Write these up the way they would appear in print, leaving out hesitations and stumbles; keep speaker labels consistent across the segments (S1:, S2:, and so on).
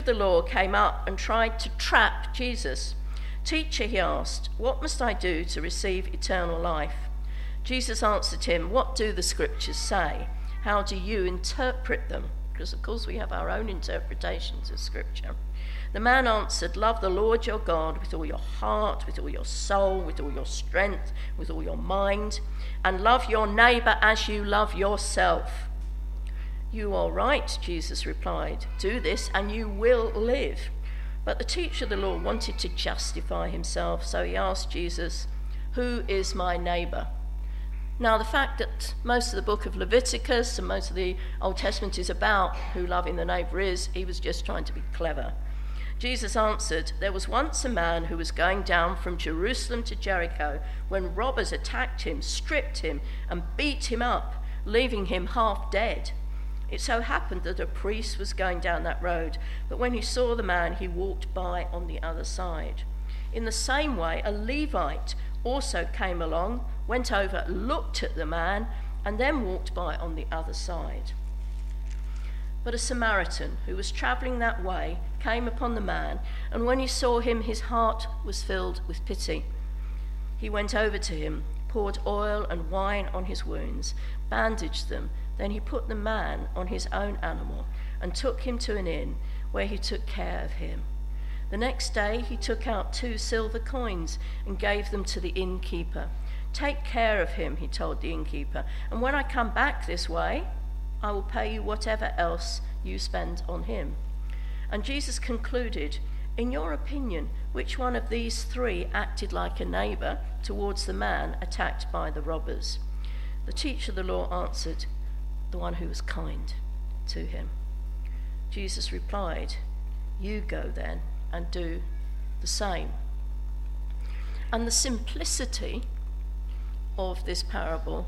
S1: The law came up and tried to trap Jesus. "Teacher," he asked, "what must I do to receive eternal life?" Jesus answered him, "What do the scriptures say? How do you interpret them?" Because, of course, we have our own interpretations of scripture. The man answered, "Love the Lord your God with all your heart, with all your soul, with all your strength, with all your mind, and love your neighbour as you love yourself." "You are right," Jesus replied. "Do this and you will live." But the teacher of the law wanted to justify himself, so he asked Jesus, "Who is my neighbour?" Now, the fact that most of the book of Leviticus and most of the Old Testament is about who loving the neighbour is, he was just trying to be clever. Jesus answered, "There was once a man who was going down from Jerusalem to Jericho when robbers attacked him, stripped him, and beat him up, leaving him half dead. It so happened that a priest was going down that road, but when he saw the man, he walked by on the other side. In the same way, a Levite also came along, went over, looked at the man, and then walked by on the other side. But a Samaritan who was travelling that way came upon the man, and when he saw him, his heart was filled with pity. He went over to him, poured oil and wine on his wounds, bandaged them. Then he put the man on his own animal and took him to an inn where he took care of him. The next day he took out 2 silver coins and gave them to the innkeeper. "Take care of him," he told the innkeeper, "and when I come back this way, I will pay you whatever else you spend on him." And Jesus concluded, "In your opinion, which one of these 3 acted like a neighbour towards the man attacked by the robbers?" The teacher of the law answered, "The one who was kind to him." Jesus replied, "You go then and do the same." And the simplicity of this parable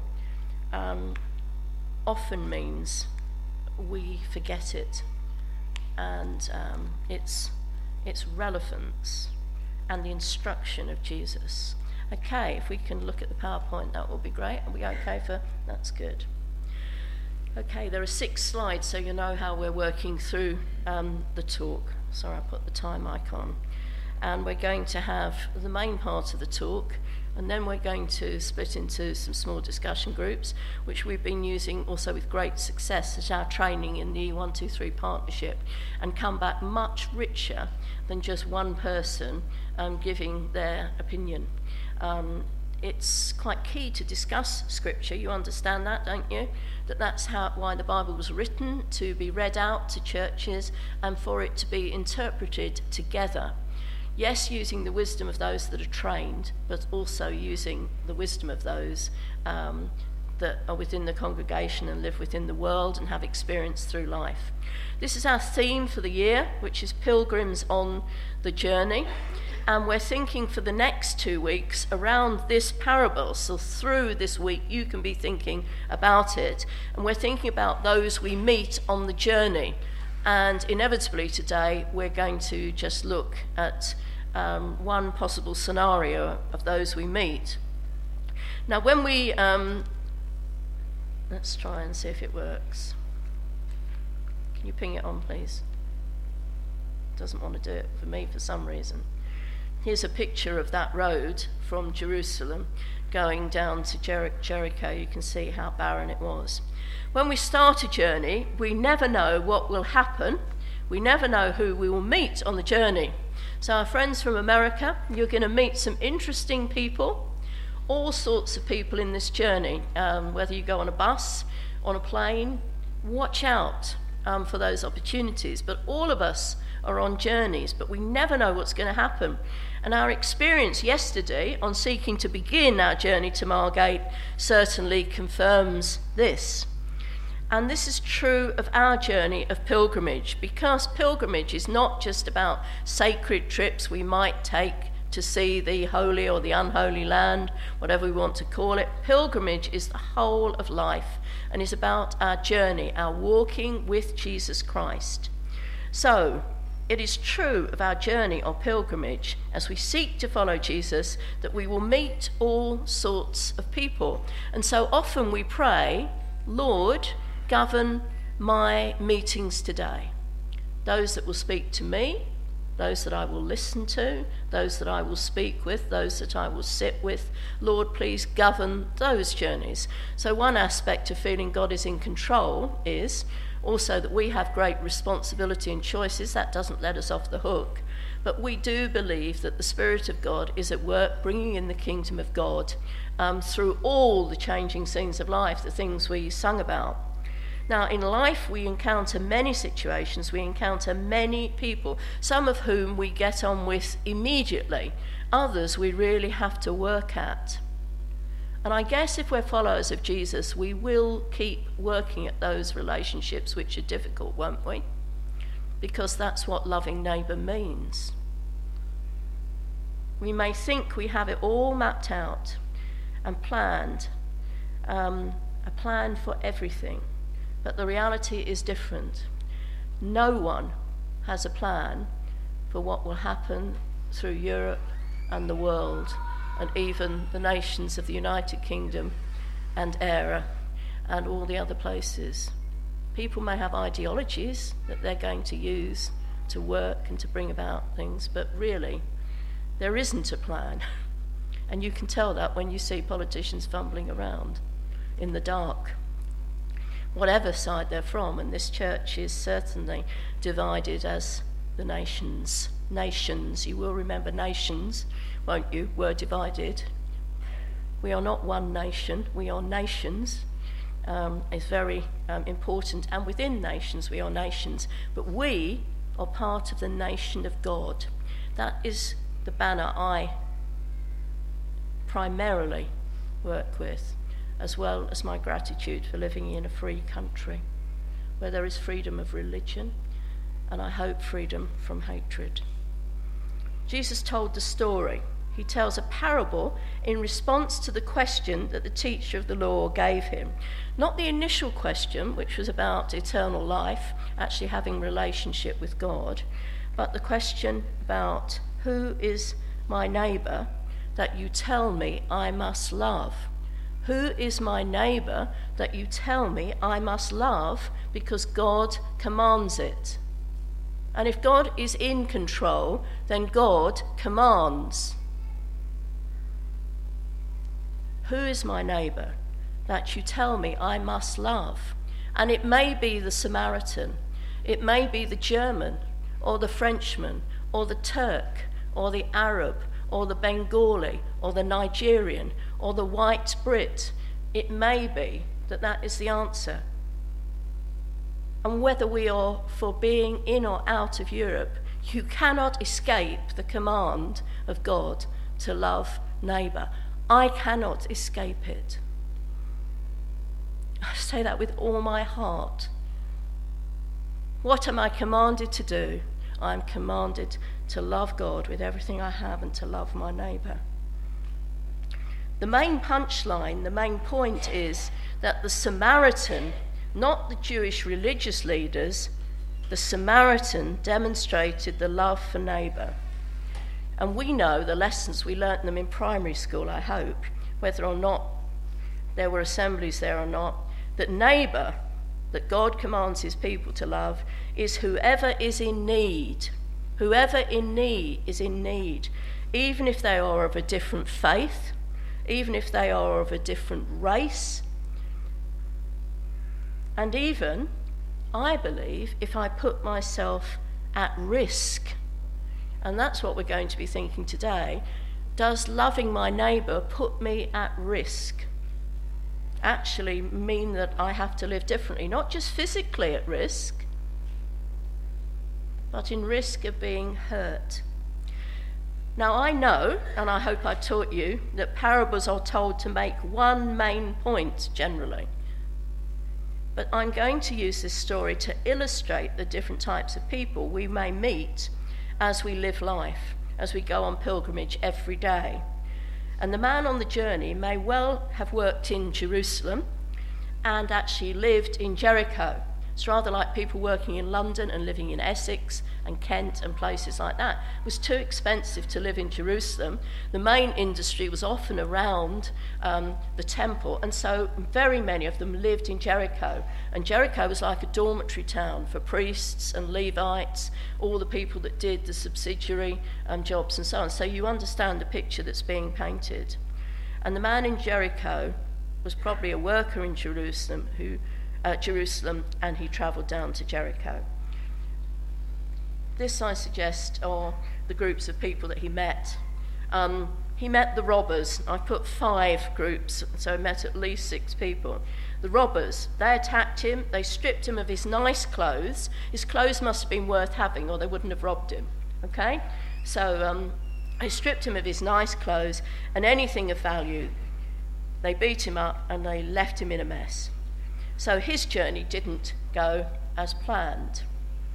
S1: often means we forget it and its relevance and the instruction of Jesus. Okay, if we can look at the PowerPoint, that will be great. Are we okay for that's good. Okay, there are 6 slides, so you know how we're working through the talk. Sorry, I put the time icon. And we're going to have the main part of the talk, and then we're going to split into some small discussion groups, which we've been using also with great success as our training in the 1-2-3 partnership, and come back much richer than just one person giving their opinion. It's quite key to discuss scripture. You understand that, don't you? That's why the Bible was written, to be read out to churches and for it to be interpreted together. Yes, using the wisdom of those that are trained, but also using the wisdom of those that are within the congregation and live within the world and have experience through life. This is our theme for the year, which is Pilgrims on the Journey. And we're thinking for the next 2 weeks around this parable. So through this week, you can be thinking about it. And we're thinking about those we meet on the journey. And inevitably today, we're going to just look at one possible scenario of those we meet. Now, when we... let's try and see if it works. Can you ping it on, please? Doesn't want to do it for me for some reason. Here's a picture of that road from Jerusalem going down to Jericho. You can see how barren it was. When we start a journey, we never know what will happen. We never know who we will meet on the journey. So our friends from America, you're going to meet some interesting people, all sorts of people in this journey. Whether you go on a bus, on a plane, watch out for those opportunities. But all of us are on journeys, but we never know what's going to happen. And our experience yesterday on seeking to begin our journey to Margate certainly confirms this. And this is true of our journey of pilgrimage, because pilgrimage is not just about sacred trips we might take to see the holy or the unholy land, whatever we want to call it. Pilgrimage is the whole of life and is about our journey, our walking with Jesus Christ. So, it is true of our journey or pilgrimage as we seek to follow Jesus that we will meet all sorts of people. And so often we pray, Lord, govern my meetings today. those that will speak to me, those that I will listen to, those that I will speak with, those that I will sit with. Lord, please govern those journeys. So one aspect of feeling God is in control is also that we have great responsibility and choices. That doesn't let us off the hook. But we do believe that the Spirit of God is at work bringing in the kingdom of God through all the changing scenes of life, the things we sung about. Now, in life, we encounter many situations, we encounter many people, some of whom we get on with immediately, others we really have to work at. And I guess if we're followers of Jesus, we will keep working at those relationships which are difficult, won't we? Because that's what loving neighbour means. We may think we have it all mapped out and planned, a plan for everything. But the reality is different. No one has a plan for what will happen through Europe and the world, and even the nations of the United Kingdom and ERA and all the other places. People may have ideologies that they're going to use to work and to bring about things, but really, there isn't a plan. And you can tell that when you see politicians fumbling around in the dark, whatever side they're from, and this church is certainly divided as the nations. Nations, you will remember nations, won't you? Were divided. We are not one nation, we are nations. It's very important, and within nations we are nations, but we are part of the nation of God. That is the banner I primarily work with, as well as my gratitude for living in a free country where there is freedom of religion and I hope freedom from hatred. Jesus told the story. He tells a parable in response to the question that the teacher of the law gave him. Not the initial question, which was about eternal life, actually having relationship with God, but the question about who is my neighbour that you tell me I must love. Who is my neighbour that you tell me I must love because God commands it? And if God is in control, then God commands. Who is my neighbour that you tell me I must love? And it may be the Samaritan, it may be the German, or the Frenchman, or the Turk, or the Arab, or the Bengali, or the Nigerian, or the white Brit. It may be that that is the answer. And whether we are for being in or out of Europe, you cannot escape the command of God to love neighbour. I cannot escape it. I say that with all my heart. What am I commanded to do? I am commanded to love God with everything I have and to love my neighbour. The main punchline, the main point is that the Samaritan, not the Jewish religious leaders, the Samaritan demonstrated the love for neighbour. And we know the lessons, we learnt them in primary school, I hope, whether or not there were assemblies there or not, that neighbour, that God commands his people to love, is whoever is in need. Whoever is in need, even if they are of a different faith, even if they are of a different race, and even, I believe, if I put myself at risk. And that's what we're going to be thinking today. Does loving my neighbour put me at risk? Actually mean that I have to live differently, not just physically at risk, but in risk of being hurt. Now I know, and I hope I've taught you, that parables are told to make one main point generally. But I'm going to use this story to illustrate the different types of people we may meet as we live life, as we go on pilgrimage every day. And the man on the journey may well have worked in Jerusalem and actually lived in Jericho. It's rather like people working in London and living in Essex and Kent and places like that. It was too expensive to live in Jerusalem. The main industry was often around the temple, and so very many of them lived in Jericho. And Jericho was like a dormitory town for priests and Levites, all the people that did the subsidiary jobs and so on. So you understand the picture that's being painted. And the man in Jericho was probably a worker in Jerusalem, and he travelled down to Jericho. This, I suggest, are the groups of people that he met. He met the robbers. I put 5 groups, so he met at least 6 people. The robbers, they attacked him, they stripped him of his nice clothes. His clothes must have been worth having, or they wouldn't have robbed him, okay? So they stripped him of his nice clothes and anything of value. They beat him up and they left him in a mess. So his journey didn't go as planned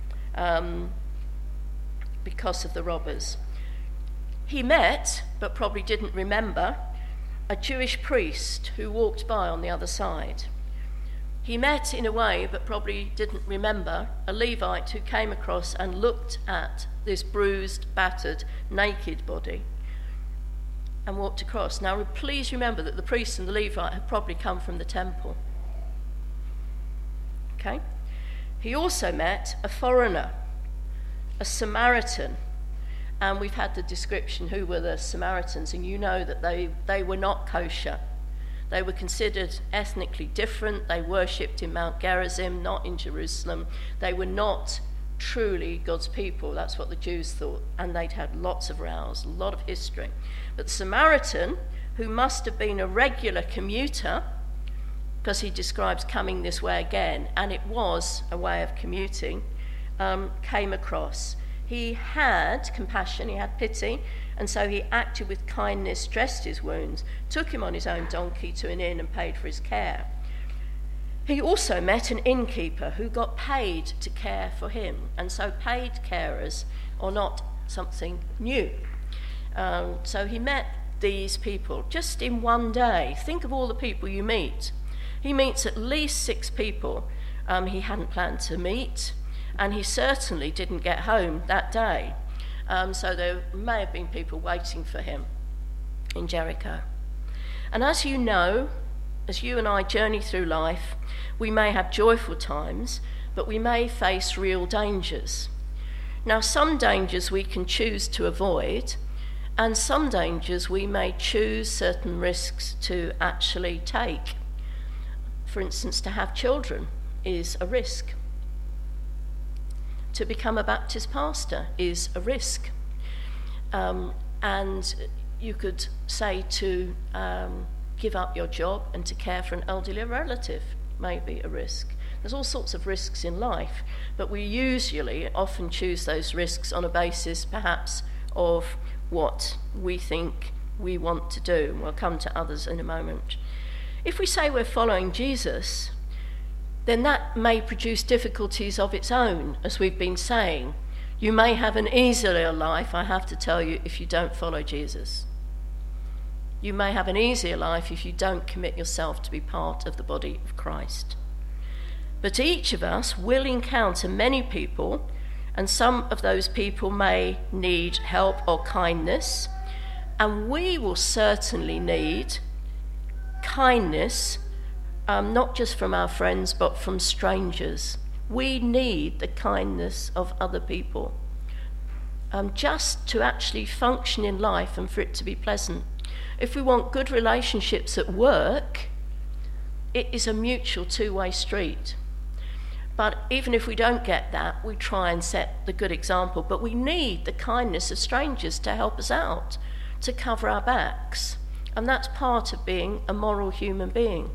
S1: because of the robbers. He met, but probably didn't remember, a Jewish priest who walked by on the other side. He met, in a way, but probably didn't remember, a Levite who came across and looked at this bruised, battered, naked body and walked across. Now, please remember that the priest and the Levite had probably come from the temple. Okay? He also met a foreigner, a Samaritan, and we've had the description who were the Samaritans, and you know that they were not kosher. They were considered ethnically different. They worshipped in Mount Gerizim, not in Jerusalem. They were not truly God's people. That's what the Jews thought, and they'd had lots of rows, a lot of history. But the Samaritan, who must have been a regular commuter, because he describes coming this way again, and it was a way of commuting, came across. He had compassion, he had pity, and so he acted with kindness, dressed his wounds, took him on his own donkey to an inn and paid for his care. He also met an innkeeper who got paid to care for him, and so paid carers are not something new. So he met these people just in one day. Think of all the people you meet. He meets at least 6 people he hadn't planned to meet, and he certainly didn't get home that day. So there may have been people waiting for him in Jericho. And as you know, as you and I journey through life, we may have joyful times, but we may face real dangers. Now, some dangers we can choose to avoid, and some dangers we may choose certain risks to actually take. For instance, to have children is a risk. To become a Baptist pastor is a risk. And you could say to give up your job and to care for an elderly relative may be a risk. There's all sorts of risks in life, but we usually often choose those risks on a basis perhaps of what we think we want to do. We'll come to others in a moment. If we say we're following Jesus, then that may produce difficulties of its own, as we've been saying. You may have an easier life, I have to tell you, if you don't follow Jesus. You may have an easier life if you don't commit yourself to be part of the body of Christ. But each of us will encounter many people, and some of those people may need help or kindness, and we will certainly need kindness, not just from our friends, but from strangers. We need the kindness of other people, just to actually function in life and for it to be pleasant. If we want good relationships at work, it is a mutual two-way street. But even if we don't get that, we try and set the good example. But we need the kindness of strangers to help us out, to cover our backs. And that's part of being a moral human being.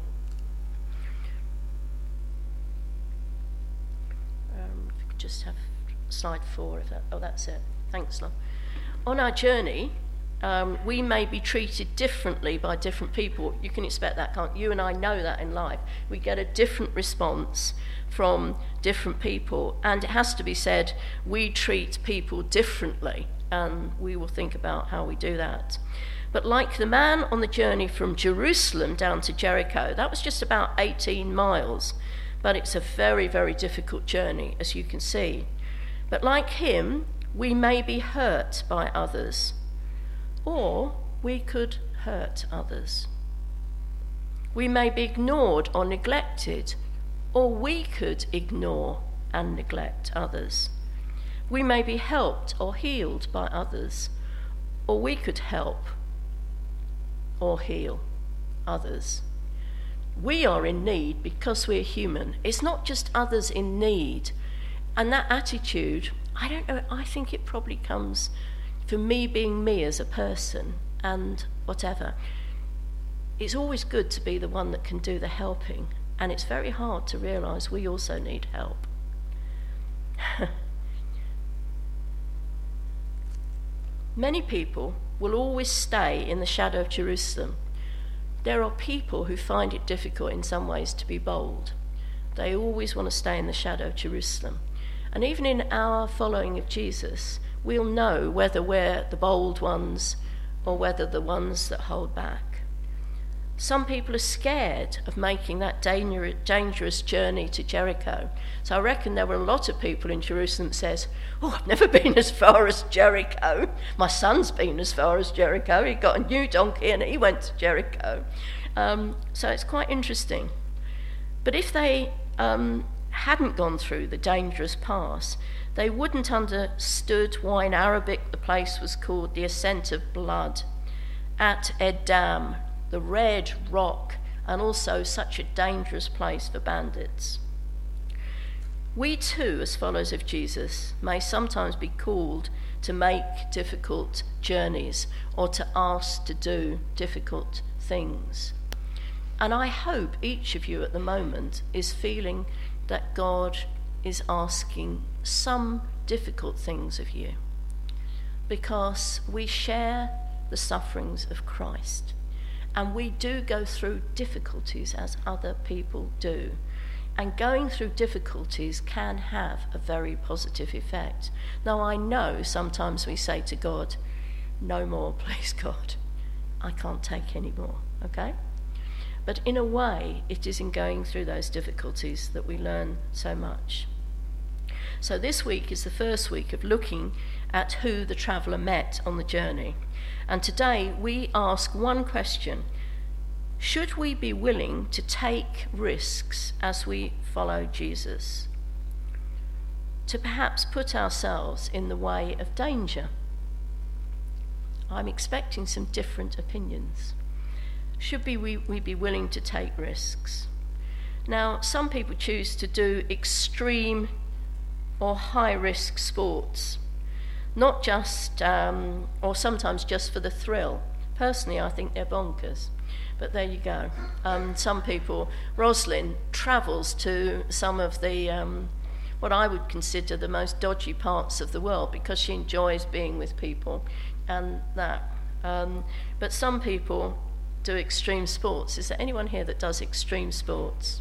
S1: If we could just have slide 4. That's it. Thanks, love. On our journey, we may be treated differently by different people. You can expect that, can't you? And I know that in life. We get a different response from different people. And it has to be said, we treat people differently. And we will think about how we do that. But like the man on the journey from Jerusalem down to Jericho, that was just about 18 miles. But it's a very, very difficult journey, as you can see. But like him, we may be hurt by others, or we could hurt others. We may be ignored or neglected, or we could ignore and neglect others. We may be helped or healed by others, or we could help or heal others. We are in need because we're human. It's not just others in need. And that attitude, I don't know, I think it probably comes from me being me as a person and whatever. It's always good to be the one that can do the helping, and it's very hard to realise we also need help. Many people will always stay in the shadow of Jerusalem. There are people who find it difficult in some ways to be bold. They always want to stay in the shadow of Jerusalem. And even in our following of Jesus, we'll know whether we're the bold ones or whether the ones that hold back. Some people are scared of making that dangerous journey to Jericho. So I reckon there were a lot of people in Jerusalem that says, "Oh, I've never been as far as Jericho. My son's been as far as Jericho. He got a new donkey and he went to Jericho." So it's quite interesting. But if they hadn't gone through the dangerous pass, they wouldn't understood why in Arabic the place was called the Ascent of Blood, at Edam, the Red Rock, and also such a dangerous place for bandits. We too, as followers of Jesus, may sometimes be called to make difficult journeys or to ask to do difficult things. And I hope each of you at the moment is feeling that God is asking some difficult things of you, because we share the sufferings of Christ. And we do go through difficulties as other people do. And going through difficulties can have a very positive effect. Now, I know sometimes we say to God, "No more, please, God. I can't take any more," okay? But in a way, it is in going through those difficulties that we learn so much. So this week is the first week of looking at who the traveller met on the journey. And today we ask one question: should we be willing to take risks as we follow Jesus? To perhaps put ourselves in the way of danger? I'm expecting some different opinions. Should we be willing to take risks? Now, some people choose to do extreme or high-risk sports, not just, or sometimes just for the thrill. Personally, I think they're bonkers, but there you go. Some people, Rosalind travels to some of the, what I would consider the most dodgy parts of the world because she enjoys being with people and that. But some people do extreme sports. Is there anyone here that does extreme sports?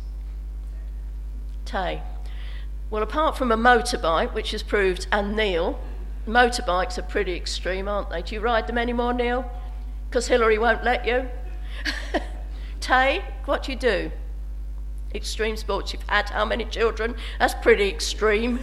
S1: Tay? Well, apart from a motorbike, which has proved, and Neil, motorbikes are pretty extreme, aren't they? Do you ride them anymore, Neil? Because Hillary won't let you. Tay, what do you do? Extreme sports. You've had how many children? That's pretty extreme.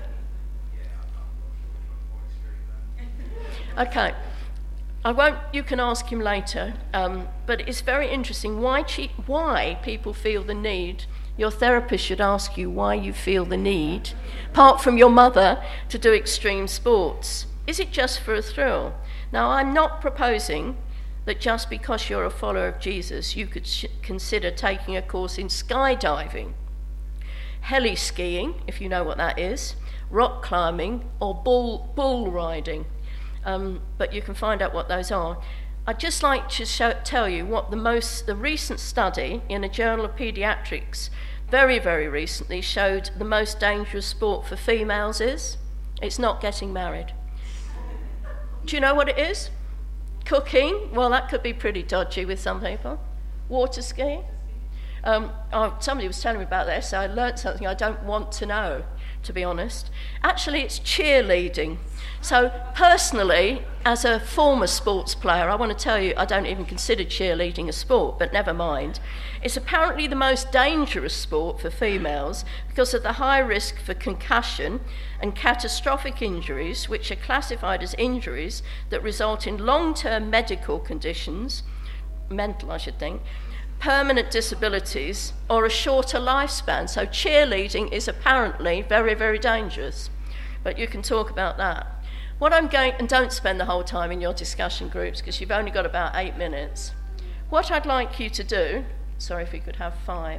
S1: Okay. You can ask him later, but it's very interesting why people feel the need. Your therapist should ask you why you feel the need, apart from your mother, to do extreme sports. Is it just for a thrill? Now, I'm not proposing that just because you're a follower of Jesus, you could consider taking a course in skydiving, heli skiing, if you know what that is, rock climbing, or bull riding. But you can find out what those are. I'd just like to tell you what the recent study in a journal of pediatrics very, very recently showed the most dangerous sport for females is. It's not getting married. Do you know what it is? Cooking. Well, that could be pretty dodgy with some people. Water skiing. Somebody was telling me about this, so I learnt something I don't want to know. to be honest. Actually, it's cheerleading. So personally, as a former sports player, I want to tell you I don't even consider cheerleading a sport, but never mind. It's apparently the most dangerous sport for females because of the high risk for concussion and catastrophic injuries, which are classified as injuries that result in long-term medical conditions, mental I should think, permanent disabilities, or a shorter lifespan. So cheerleading is apparently very, very dangerous. But you can talk about that. And don't spend the whole time in your discussion groups because you've only got about 8 minutes. What I'd like you to do, sorry if we could have 5,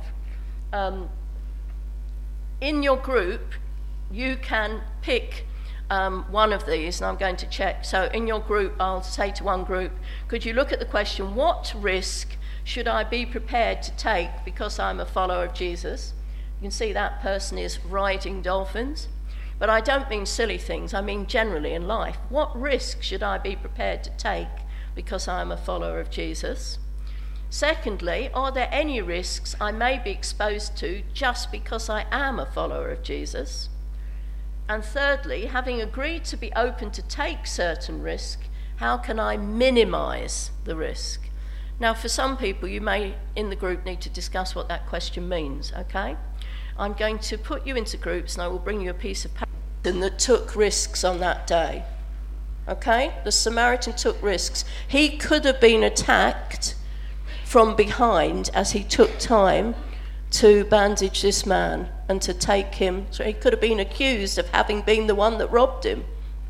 S1: in your group, you can pick one of these, and I'm going to check. So in your group, I'll say to one group, could you look at the question, what risk should I be prepared to take because I'm a follower of Jesus? You can see that person is riding dolphins. But I don't mean silly things, I mean generally in life. What risk should I be prepared to take because I'm a follower of Jesus? Secondly, are there any risks I may be exposed to just because I am a follower of Jesus? And thirdly, having agreed to be open to take certain risk, how can I minimize the risk? Now, for some people, you may, in the group, need to discuss what that question means, okay? I'm going to put you into groups, and I will bring you a piece of paper that took risks on that day, okay? The Samaritan took risks. He could have been attacked from behind as he took time to bandage this man and to take him. So he could have been accused of having been the one that robbed him.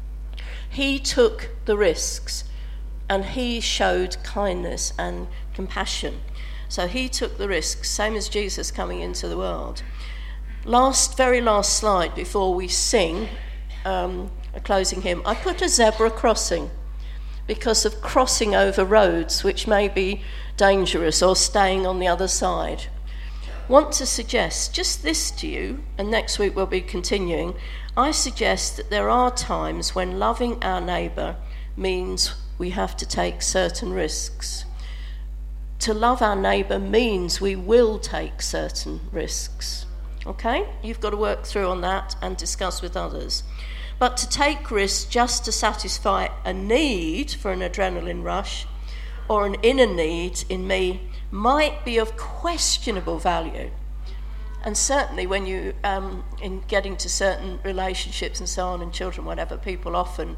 S1: He took the risks. And he showed kindness and compassion. So he took the risk, same as Jesus coming into the world. Very last slide before we sing a closing hymn. I put a zebra crossing because of crossing over roads which may be dangerous or staying on the other side. Want to suggest just this to you, and next week we'll be continuing. I suggest that there are times when loving our neighbour means we have to take certain risks. To love our neighbour means we will take certain risks. Okay? You've got to work through on that and discuss with others. But to take risks just to satisfy a need for an adrenaline rush or an inner need in me might be of questionable value. And certainly when you, in getting to certain relationships and so on, and children, whatever, people often,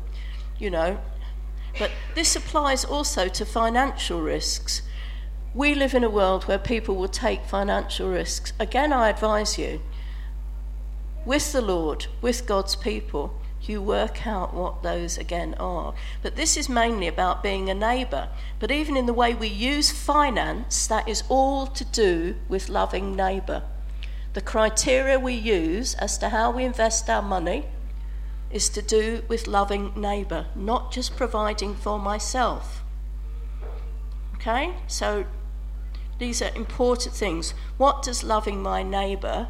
S1: but this applies also to financial risks. We live in a world where people will take financial risks. Again, I advise you, with the Lord, with God's people, you work out what those again are. But this is mainly about being a neighbour. But even in the way we use finance, that is all to do with loving neighbour. The criteria we use as to how we invest our money is to do with loving neighbour, not just providing for myself. Okay? So these are important things. What does loving my neighbour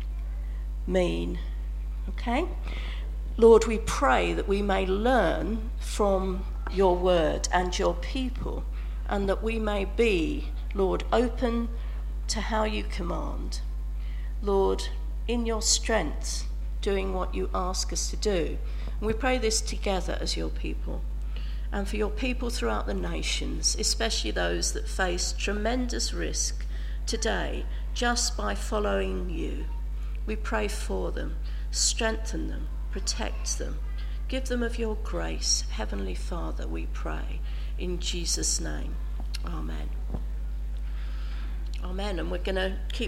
S1: mean? Okay? Lord, we pray that we may learn from your word and your people, and that we may be, Lord, open to how you command. Lord, in your strength, doing what you ask us to do. And we pray this together as your people, and for your people throughout the nations, especially those that face tremendous risk today just by following you. We pray for them, strengthen them, protect them, give them of your grace. Heavenly Father, we pray in Jesus' name. Amen. Amen. And we're going to keep